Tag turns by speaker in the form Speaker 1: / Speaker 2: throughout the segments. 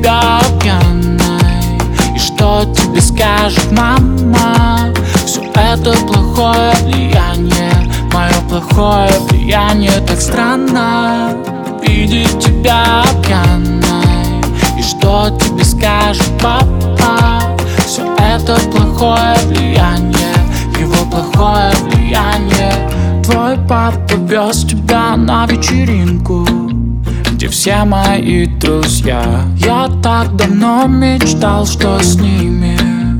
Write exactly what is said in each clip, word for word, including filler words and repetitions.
Speaker 1: тебя пьяной, и что тебе скажет мама? Все это плохое влияние, мое плохое влияние. Так странно видеть тебя пьяной, и что тебе скажет папа? Все это плохое влияние, его плохое влияние. Твой папа вез тебя на вечеринку, где все мои друзья. Я так давно мечтал, что с ними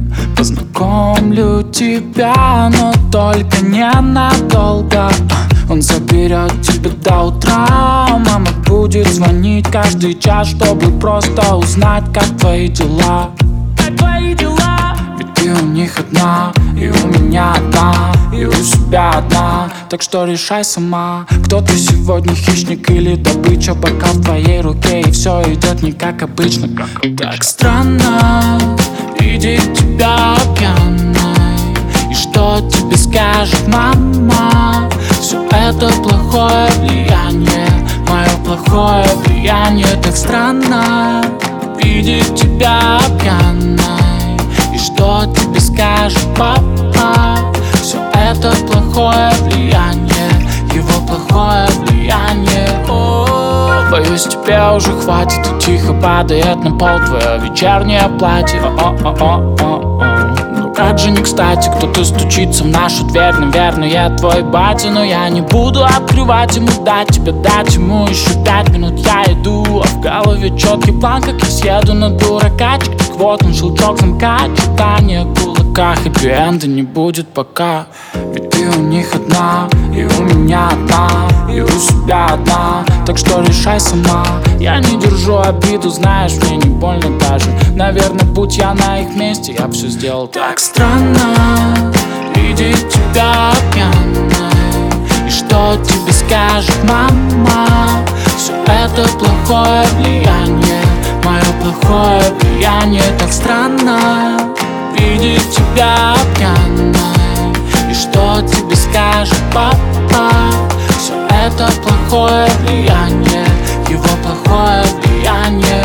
Speaker 1: познакомлю тебя, но только ненадолго. Он заберет тебя до утра. Мама будет звонить каждый час, чтобы просто узнать, как твои дела. Как твои дела? Ведь ты у них одна, и у меня одна, и у себя одна. Так что решай сама, кто ты сегодня, хищник или добыча. Пока в твоей руке, и все идет не как обычно. Так странно видеть тебя пьяной, и что тебе скажет мама? Все это плохое влияние, мое плохое влияние. Так странно видеть тебя пьяной, и что тебе скажет папа? Все это плохое влияние, его плохое влияние. О, боюсь, тебе уже хватит, и тихо падает на пол твое вечернее платье. О-о-о-о-о. Ну как же не кстати, кто-то стучится в нашу дверь. Наверное, твой батя, но я не буду открывать ему, дать тебе, дать ему еще пять минут. Я иду, а в голове четкий план, как я съеду на дуракачек. Так вот он, щелчок замка, читание кулака. Хэппи-энда не будет пока, ведь ты у них одна, и у меня одна, и у себя одна. Так что решай сама, я не держу обиду, знаешь, мне не больно даже. Наверное, будь я на их месте, я все сделал так. Странно видеть тебя пьяной, и что тебе скажет мама? Все это плохое влияние, мое плохое влияние. Так странно видеть тебя пьяной, и что тебе скажет папа? Все это плохое влияние, его плохое влияние.